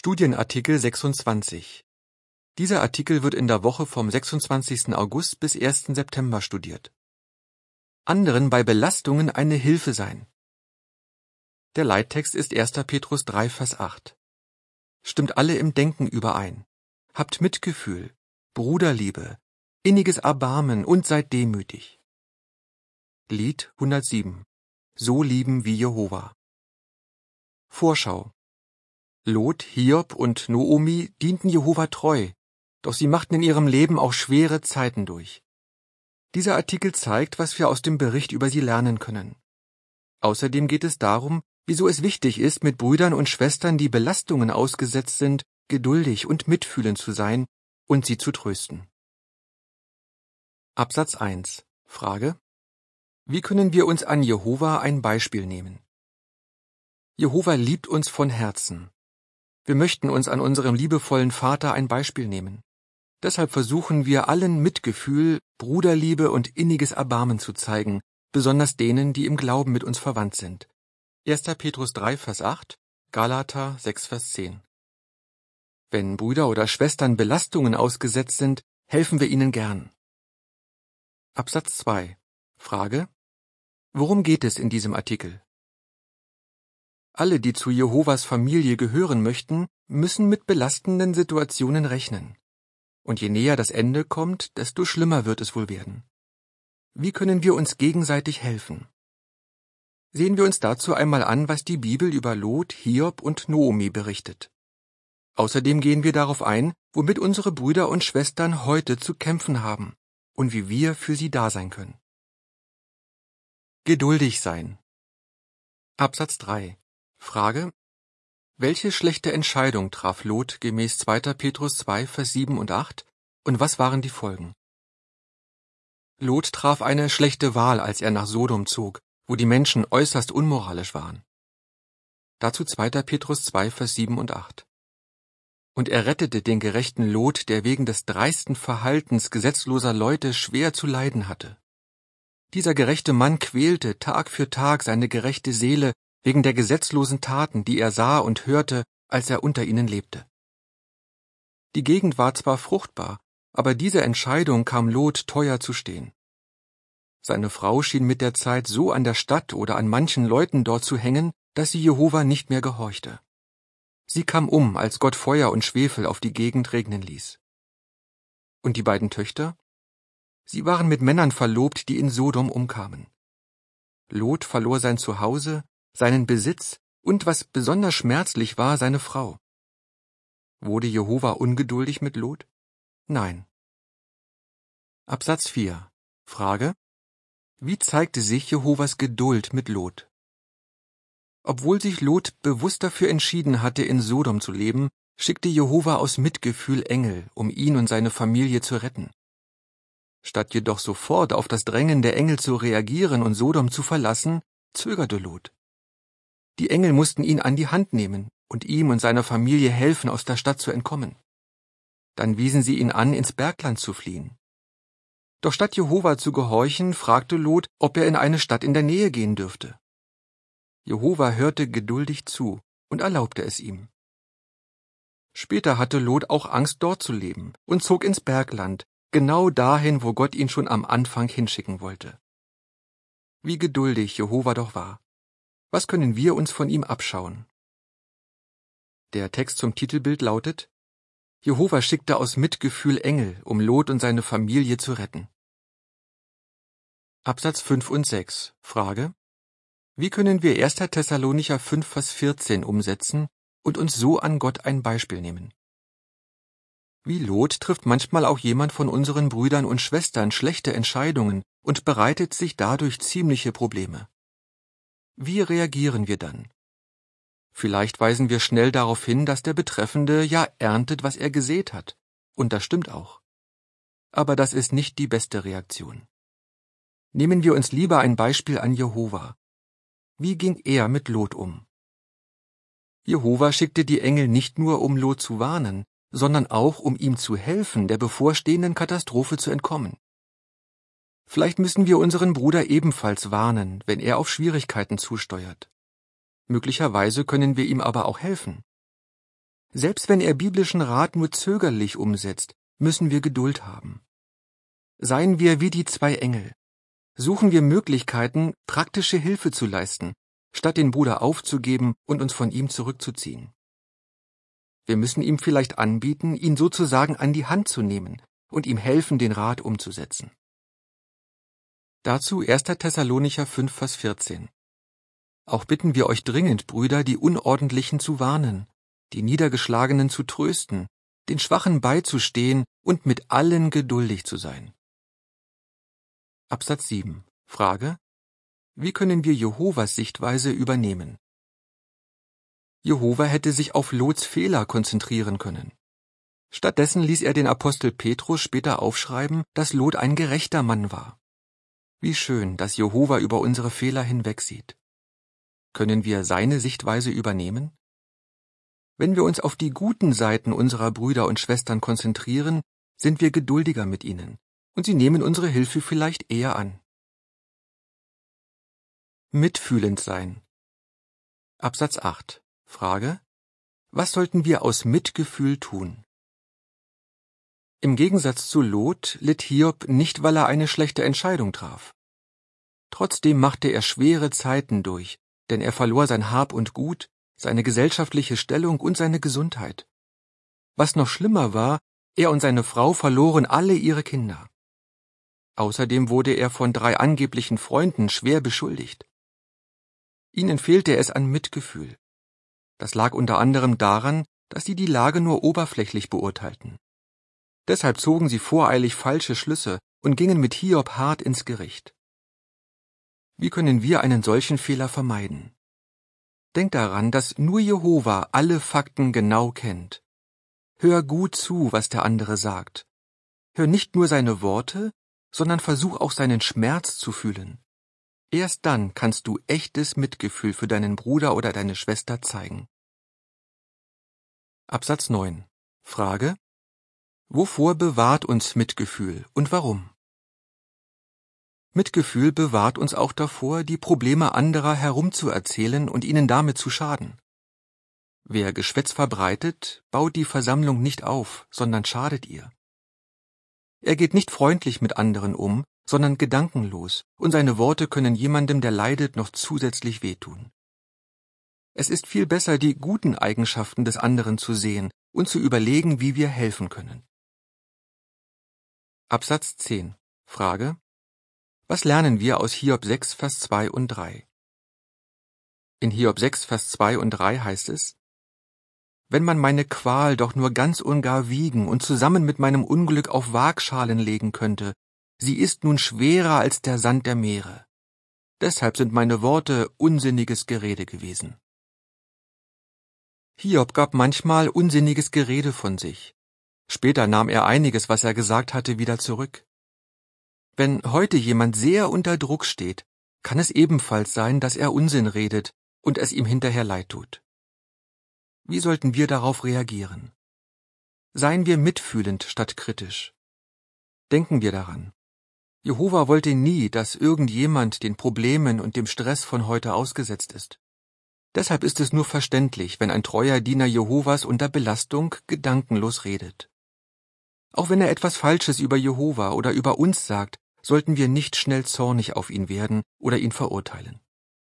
Studienartikel 26. Dieser Artikel wird in der Woche vom 26. August bis 1. September studiert. Anderen bei Belastungen eine Hilfe sein. Der Leittext ist 1. Petrus 3, Vers 8. Stimmt alle im Denken überein. Habt Mitgefühl, Bruderliebe, inniges Erbarmen und seid demütig. Lied 107. So lieben wie Jehova. Vorschau. Lot, Hiob und Noomi dienten Jehova treu, doch sie machten in ihrem Leben auch schwere Zeiten durch. Dieser Artikel zeigt, was wir aus dem Bericht über sie lernen können. Außerdem geht es darum, wieso es wichtig ist, mit Brüdern und Schwestern, die Belastungen ausgesetzt sind, geduldig und mitfühlend zu sein und sie zu trösten. Absatz 1. Frage: Wie können wir uns an Jehova ein Beispiel nehmen? Jehova liebt uns von Herzen. Wir möchten uns an unserem liebevollen Vater ein Beispiel nehmen. Deshalb versuchen wir allen Mitgefühl, Bruderliebe und inniges Erbarmen zu zeigen, besonders denen, die im Glauben mit uns verwandt sind. 1. Petrus 3, Vers 8, Galater 6, Vers 10. Wenn Brüder oder Schwestern Belastungen ausgesetzt sind, helfen wir ihnen gern. Absatz 2. Frage: Worum geht es in diesem Artikel? Alle, die zu Jehovas Familie gehören möchten, müssen mit belastenden Situationen rechnen. Und je näher das Ende kommt, desto schlimmer wird es wohl werden. Wie können wir uns gegenseitig helfen? Sehen wir uns dazu einmal an, was die Bibel über Lot, Hiob und Noomi berichtet. Außerdem gehen wir darauf ein, womit unsere Brüder und Schwestern heute zu kämpfen haben und wie wir für sie da sein können. Geduldig sein. Absatz 3. Frage: Welche schlechte Entscheidung traf Lot gemäß 2. Petrus 2, Vers 7 und 8 und was waren die Folgen? Lot traf eine schlechte Wahl, als er nach Sodom zog, wo die Menschen äußerst unmoralisch waren. Dazu 2. Petrus 2, Vers 7 und 8. Und er rettete den gerechten Lot, der wegen des dreisten Verhaltens gesetzloser Leute schwer zu leiden hatte. Dieser gerechte Mann quälte Tag für Tag seine gerechte Seele wegen der gesetzlosen Taten, die er sah und hörte, als er unter ihnen lebte. Die Gegend war zwar fruchtbar, aber diese Entscheidung kam Lot teuer zu stehen. Seine Frau schien mit der Zeit so an der Stadt oder an manchen Leuten dort zu hängen, dass sie Jehova nicht mehr gehorchte. Sie kam als Gott Feuer und Schwefel auf die Gegend regnen ließ. Und die beiden Töchter? Sie waren mit Männern verlobt, die in Sodom umkamen. Lot verlor sein Zuhause, seinen Besitz und, was besonders schmerzlich war, seine Frau. Wurde Jehova ungeduldig mit Lot? Nein. Absatz 4. Frage: Wie zeigte sich Jehovas Geduld mit Lot? Obwohl sich Lot bewusst dafür entschieden hatte, in Sodom zu leben, schickte Jehova aus Mitgefühl Engel, um ihn und seine Familie zu retten. Statt jedoch sofort auf das Drängen der Engel zu reagieren und Sodom zu verlassen, zögerte Lot. Die Engel mussten ihn an die Hand nehmen und ihm und seiner Familie helfen, aus der Stadt zu entkommen. Dann wiesen sie ihn an, ins Bergland zu fliehen. Doch statt Jehova zu gehorchen, fragte Lot, ob er in eine Stadt in der Nähe gehen dürfte. Jehova hörte geduldig zu und erlaubte es ihm. Später hatte Lot auch Angst, dort zu leben und zog ins Bergland, genau dahin, wo Gott ihn schon am Anfang hinschicken wollte. Wie geduldig Jehova doch war. Was können wir uns von ihm abschauen? Der Text zum Titelbild lautet: Jehova schickte aus Mitgefühl Engel, um Lot und seine Familie zu retten. Absatz 5 und 6. Frage: Wie können wir 1. Thessalonicher 5, Vers 14 umsetzen und uns so an Gott ein Beispiel nehmen? Wie Lot trifft manchmal auch jemand von unseren Brüdern und Schwestern schlechte Entscheidungen und bereitet sich dadurch ziemliche Probleme. Wie reagieren wir dann? Vielleicht weisen wir schnell darauf hin, dass der Betreffende ja erntet, was er gesät hat. Und das stimmt auch. Aber das ist nicht die beste Reaktion. Nehmen wir uns lieber ein Beispiel an Jehova. Wie ging er mit Lot um? Jehova schickte die Engel nicht nur, um Lot zu warnen, sondern auch, um ihm zu helfen, der bevorstehenden Katastrophe zu entkommen. Vielleicht müssen wir unseren Bruder ebenfalls warnen, wenn er auf Schwierigkeiten zusteuert. Möglicherweise können wir ihm aber auch helfen. Selbst wenn er biblischen Rat nur zögerlich umsetzt, müssen wir Geduld haben. Seien wir wie die 2 Engel. Suchen wir Möglichkeiten, praktische Hilfe zu leisten, statt den Bruder aufzugeben und uns von ihm zurückzuziehen. Wir müssen ihm vielleicht anbieten, ihn sozusagen an die Hand zu nehmen und ihm helfen, den Rat umzusetzen. Dazu 1. Thessalonicher 5, Vers 14. Auch bitten wir euch dringend, Brüder, die Unordentlichen zu warnen, die Niedergeschlagenen zu trösten, den Schwachen beizustehen und mit allen geduldig zu sein. Absatz 7. Frage: Wie können wir Jehovas Sichtweise übernehmen? Jehova hätte sich auf Lots Fehler konzentrieren können. Stattdessen ließ er den Apostel Petrus später aufschreiben, dass Lot ein gerechter Mann war. Wie schön, dass Jehova über unsere Fehler hinwegsieht. Können wir seine Sichtweise übernehmen? Wenn wir uns auf die guten Seiten unserer Brüder und Schwestern konzentrieren, sind wir geduldiger mit ihnen, und sie nehmen unsere Hilfe vielleicht eher an. Mitfühlend sein. Absatz 8. Frage: Was sollten wir aus Mitgefühl tun? Im Gegensatz zu Lot litt Hiob nicht, weil er eine schlechte Entscheidung traf. Trotzdem machte er schwere Zeiten durch, denn er verlor sein Hab und Gut, seine gesellschaftliche Stellung und seine Gesundheit. Was noch schlimmer war, er und seine Frau verloren alle ihre Kinder. Außerdem wurde er von 3 angeblichen Freunden schwer beschuldigt. Ihnen fehlte es an Mitgefühl. Das lag unter anderem daran, dass sie die Lage nur oberflächlich beurteilten. Deshalb zogen sie voreilig falsche Schlüsse und gingen mit Hiob hart ins Gericht. Wie können wir einen solchen Fehler vermeiden? Denk daran, dass nur Jehova alle Fakten genau kennt. Hör gut zu, was der andere sagt. Hör nicht nur seine Worte, sondern versuch auch seinen Schmerz zu fühlen. Erst dann kannst du echtes Mitgefühl für deinen Bruder oder deine Schwester zeigen. Absatz 9. Frage: Wovor bewahrt uns Mitgefühl und warum? Mitgefühl bewahrt uns auch davor, die Probleme anderer herumzuerzählen und ihnen damit zu schaden. Wer Geschwätz verbreitet, baut die Versammlung nicht auf, sondern schadet ihr. Er geht nicht freundlich mit anderen um, sondern gedankenlos, und seine Worte können jemandem, der leidet, noch zusätzlich wehtun. Es ist viel besser, die guten Eigenschaften des anderen zu sehen und zu überlegen, wie wir helfen können. Absatz 10. Frage: Was lernen wir aus Hiob 6, Vers 2 und 3? In Hiob 6, Vers 2 und 3 heißt es: Wenn man meine Qual doch nur ganz und gar wiegen und zusammen mit meinem Unglück auf Waagschalen legen könnte, sie ist nun schwerer als der Sand der Meere. Deshalb sind meine Worte unsinniges Gerede gewesen. Hiob gab manchmal unsinniges Gerede von sich. Später nahm er einiges, was er gesagt hatte, wieder zurück. Wenn heute jemand sehr unter Druck steht, kann es ebenfalls sein, dass er Unsinn redet und es ihm hinterher leid tut. Wie sollten wir darauf reagieren? Seien wir mitfühlend statt kritisch. Denken wir daran: Jehova wollte nie, dass irgendjemand den Problemen und dem Stress von heute ausgesetzt ist. Deshalb ist es nur verständlich, wenn ein treuer Diener Jehovas unter Belastung gedankenlos redet. Auch wenn er etwas Falsches über Jehova oder über uns sagt, sollten wir nicht schnell zornig auf ihn werden oder ihn verurteilen.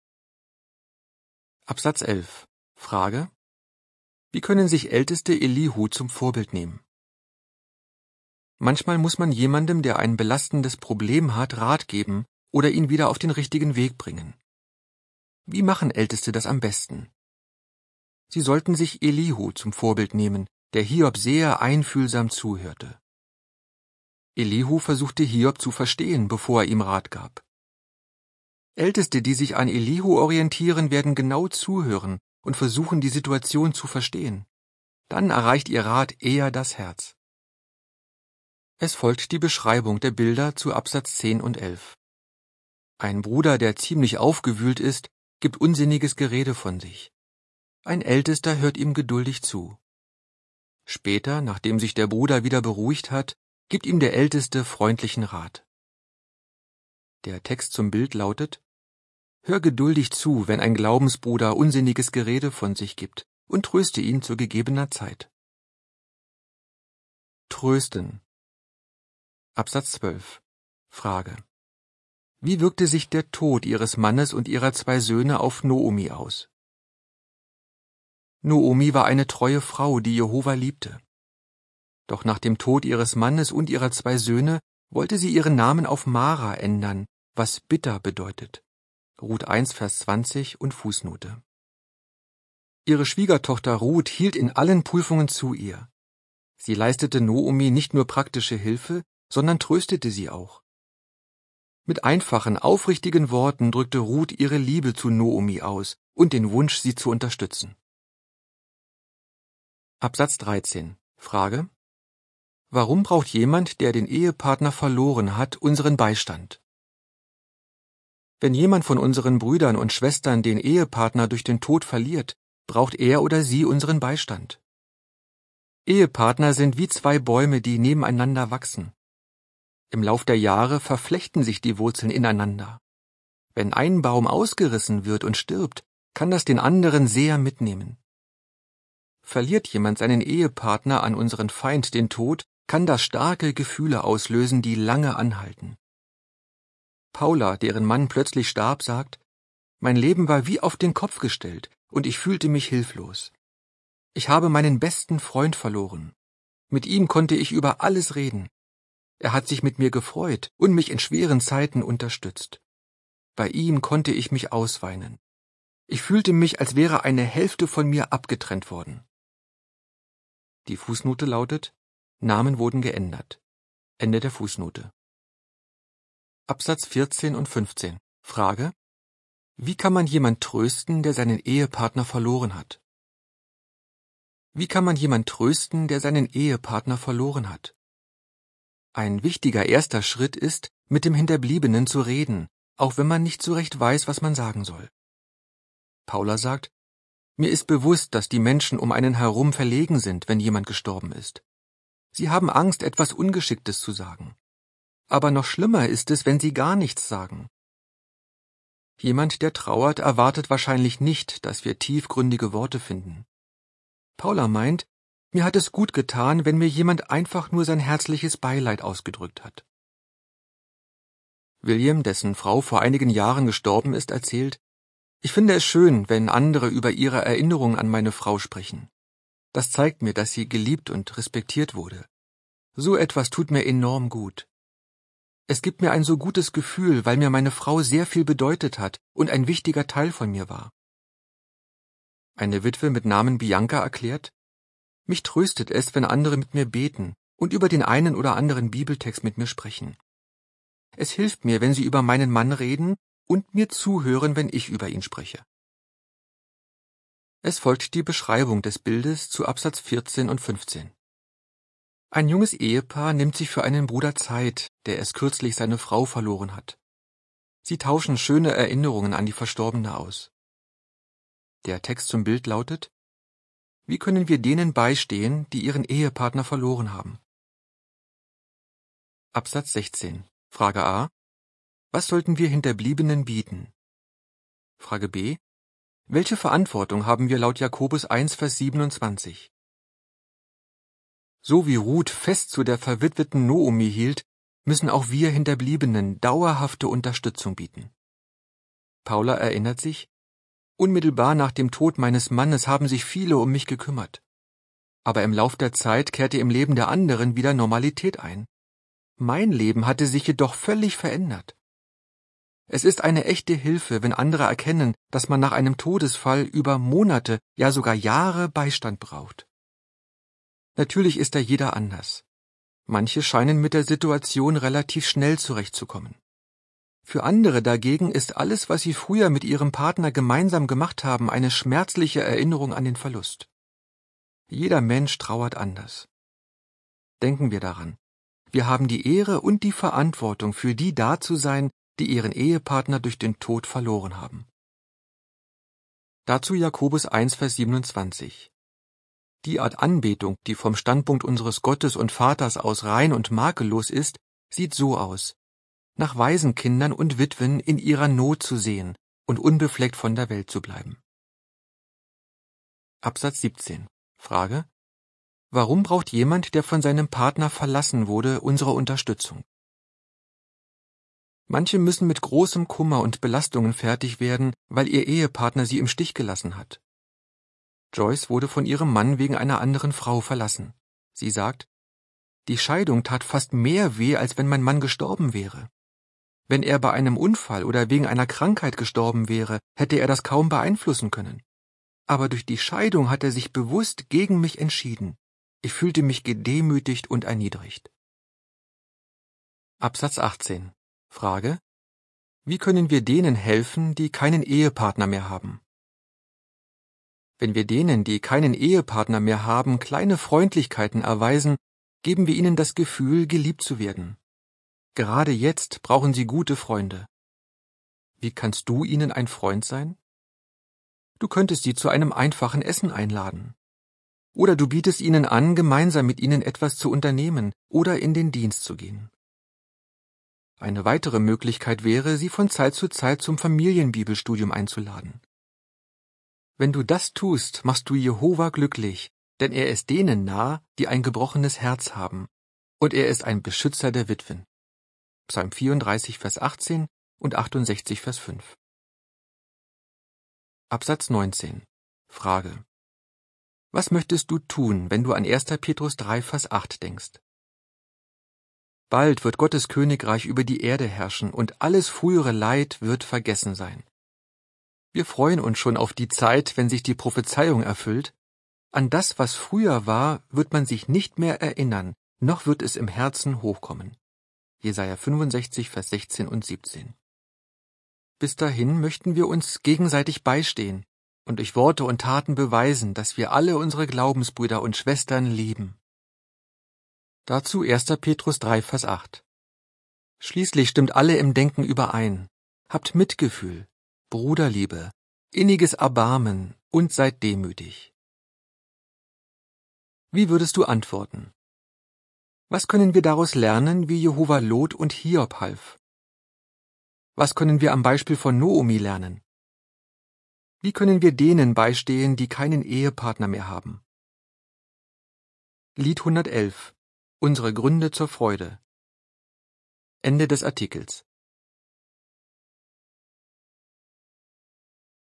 Absatz 11. Frage: Wie können sich Älteste Elihu zum Vorbild nehmen? Manchmal muss man jemandem, der ein belastendes Problem hat, Rat geben oder ihn wieder auf den richtigen Weg bringen. Wie machen Älteste das am besten? Sie sollten sich Elihu zum Vorbild nehmen, der Hiob sehr einfühlsam zuhörte. Elihu versuchte Hiob zu verstehen, bevor er ihm Rat gab. Älteste, die sich an Elihu orientieren, werden genau zuhören und versuchen, die Situation zu verstehen. Dann erreicht ihr Rat eher das Herz. Es folgt die Beschreibung der Bilder zu Absatz 10 und 11. Ein Bruder, der ziemlich aufgewühlt ist, gibt unsinniges Gerede von sich. Ein Ältester hört ihm geduldig zu. Später, nachdem sich der Bruder wieder beruhigt hat, gibt ihm der Älteste freundlichen Rat. Der Text zum Bild lautet: Hör geduldig zu, wenn ein Glaubensbruder unsinniges Gerede von sich gibt, und tröste ihn zu gegebener Zeit. Trösten. Absatz 12. Frage. Wie wirkte sich der Tod ihres Mannes und ihrer 2 Söhne auf Noomi aus? Noomi war eine treue Frau, die Jehova liebte. Doch nach dem Tod ihres Mannes und ihrer 2 Söhne wollte sie ihren Namen auf Mara ändern, was bitter bedeutet. Ruth 1, Vers 20 und Fußnote. Ihre Schwiegertochter Ruth hielt in allen Prüfungen zu ihr. Sie leistete Noomi nicht nur praktische Hilfe, sondern tröstete sie auch. Mit einfachen, aufrichtigen Worten drückte Ruth ihre Liebe zu Noomi aus und den Wunsch, sie zu unterstützen. Absatz 13. Frage. Warum braucht jemand, der den Ehepartner verloren hat, unseren Beistand? Wenn jemand von unseren Brüdern und Schwestern den Ehepartner durch den Tod verliert, braucht er oder sie unseren Beistand. Ehepartner sind wie 2 Bäume, die nebeneinander wachsen. Im Lauf der Jahre verflechten sich die Wurzeln ineinander. Wenn ein Baum ausgerissen wird und stirbt, kann das den anderen sehr mitnehmen. Verliert jemand seinen Ehepartner an unseren Feind, den Tod, kann das starke Gefühle auslösen, die lange anhalten. Paula, deren Mann plötzlich starb, sagt: Mein Leben war wie auf den Kopf gestellt und ich fühlte mich hilflos. Ich habe meinen besten Freund verloren. Mit ihm konnte ich über alles reden. Er hat sich mit mir gefreut und mich in schweren Zeiten unterstützt. Bei ihm konnte ich mich ausweinen. Ich fühlte mich, als wäre eine Hälfte von mir abgetrennt worden. Die Fußnote lautet: Namen wurden geändert. Ende der Fußnote. Absatz 14 und 15. Frage. Wie kann man jemand trösten, der seinen Ehepartner verloren hat? Wie kann man jemand trösten, der seinen Ehepartner verloren hat? Ein wichtiger erster Schritt ist, mit dem Hinterbliebenen zu reden, auch wenn man nicht so recht weiß, was man sagen soll. Paula sagt: Mir ist bewusst, dass die Menschen um einen herum verlegen sind, wenn jemand gestorben ist. Sie haben Angst, etwas Ungeschicktes zu sagen. Aber noch schlimmer ist es, wenn sie gar nichts sagen. Jemand, der trauert, erwartet wahrscheinlich nicht, dass wir tiefgründige Worte finden. Paula meint, mir hat es gut getan, wenn mir jemand einfach nur sein herzliches Beileid ausgedrückt hat. William, dessen Frau vor einigen Jahren gestorben ist, erzählt: Ich finde es schön, wenn andere über ihre Erinnerungen an meine Frau sprechen. Das zeigt mir, dass sie geliebt und respektiert wurde. So etwas tut mir enorm gut. Es gibt mir ein so gutes Gefühl, weil mir meine Frau sehr viel bedeutet hat und ein wichtiger Teil von mir war. Eine Witwe mit Namen Bianca erklärt: Mich tröstet es, wenn andere mit mir beten und über den einen oder anderen Bibeltext mit mir sprechen. Es hilft mir, wenn sie über meinen Mann reden und mir zuhören, wenn ich über ihn spreche. Es folgt die Beschreibung des Bildes zu Absatz 14 und 15. Ein junges Ehepaar nimmt sich für einen Bruder Zeit, der erst kürzlich seine Frau verloren hat. Sie tauschen schöne Erinnerungen an die Verstorbene aus. Der Text zum Bild lautet: Wie können wir denen beistehen, die ihren Ehepartner verloren haben? Absatz 16. Frage a. Was sollten wir Hinterbliebenen bieten? Frage b. Welche Verantwortung haben wir laut Jakobus 1, Vers 27? So wie Ruth fest zu der verwitweten Noomi hielt, müssen auch wir Hinterbliebenen dauerhafte Unterstützung bieten. Paula erinnert sich: Unmittelbar nach dem Tod meines Mannes haben sich viele um mich gekümmert. Aber im Lauf der Zeit kehrte im Leben der anderen wieder Normalität ein. Mein Leben hatte sich jedoch völlig verändert. Es ist eine echte Hilfe, wenn andere erkennen, dass man nach einem Todesfall über Monate, ja sogar Jahre Beistand braucht. Natürlich ist da jeder anders. Manche scheinen mit der Situation relativ schnell zurechtzukommen. Für andere dagegen ist alles, was sie früher mit ihrem Partner gemeinsam gemacht haben, eine schmerzliche Erinnerung an den Verlust. Jeder Mensch trauert anders. Denken wir daran: Wir haben die Ehre und die Verantwortung, für die da zu sein, die ihren Ehepartner durch den Tod verloren haben. Dazu Jakobus 1, Vers 27. Die Art Anbetung, die vom Standpunkt unseres Gottes und Vaters aus rein und makellos ist, sieht so aus: nach Waisenkindern und Witwen in ihrer Not zu sehen und unbefleckt von der Welt zu bleiben. Absatz 17. Frage: Warum braucht jemand, der von seinem Partner verlassen wurde, unsere Unterstützung? Manche müssen mit großem Kummer und Belastungen fertig werden, weil ihr Ehepartner sie im Stich gelassen hat. Joyce wurde von ihrem Mann wegen einer anderen Frau verlassen. Sie sagt: Die Scheidung tat fast mehr weh, als wenn mein Mann gestorben wäre. Wenn er bei einem Unfall oder wegen einer Krankheit gestorben wäre, hätte er das kaum beeinflussen können. Aber durch die Scheidung hat er sich bewusst gegen mich entschieden. Ich fühlte mich gedemütigt und erniedrigt. Absatz 18. Frage: Wie können wir denen helfen, die keinen Ehepartner mehr haben? Wenn wir denen, die keinen Ehepartner mehr haben, kleine Freundlichkeiten erweisen, geben wir ihnen das Gefühl, geliebt zu werden. Gerade jetzt brauchen sie gute Freunde. Wie kannst du ihnen ein Freund sein? Du könntest sie zu einem einfachen Essen einladen. Oder du bietest ihnen an, gemeinsam mit ihnen etwas zu unternehmen oder in den Dienst zu gehen. Eine weitere Möglichkeit wäre, sie von Zeit zu Zeit zum Familienbibelstudium einzuladen. Wenn du das tust, machst du Jehova glücklich, denn er ist denen nah, die ein gebrochenes Herz haben, und er ist ein Beschützer der Witwen. Psalm 34, Vers 18 und 68, Vers 5. Absatz 19. Frage: Was möchtest du tun, wenn du an 1. Petrus 3, Vers 8 denkst? Bald wird Gottes Königreich über die Erde herrschen und alles frühere Leid wird vergessen sein. Wir freuen uns schon auf die Zeit, wenn sich die Prophezeiung erfüllt. An das, was früher war, wird man sich nicht mehr erinnern, noch wird es im Herzen hochkommen. Jesaja 65, Vers 16 und 17. Bis dahin möchten wir uns gegenseitig beistehen und durch Worte und Taten beweisen, dass wir alle unsere Glaubensbrüder und Schwestern lieben. Dazu 1. Petrus 3, Vers 8. Schließlich stimmt alle im Denken überein. Habt Mitgefühl, Bruderliebe, inniges Erbarmen und seid demütig. Wie würdest du antworten? Was können wir daraus lernen, wie Jehova Lot und Hiob half? Was können wir am Beispiel von Noomi lernen? Wie können wir denen beistehen, die keinen Ehepartner mehr haben? Lied 111. Unsere Gründe zur Freude. Ende des Artikels.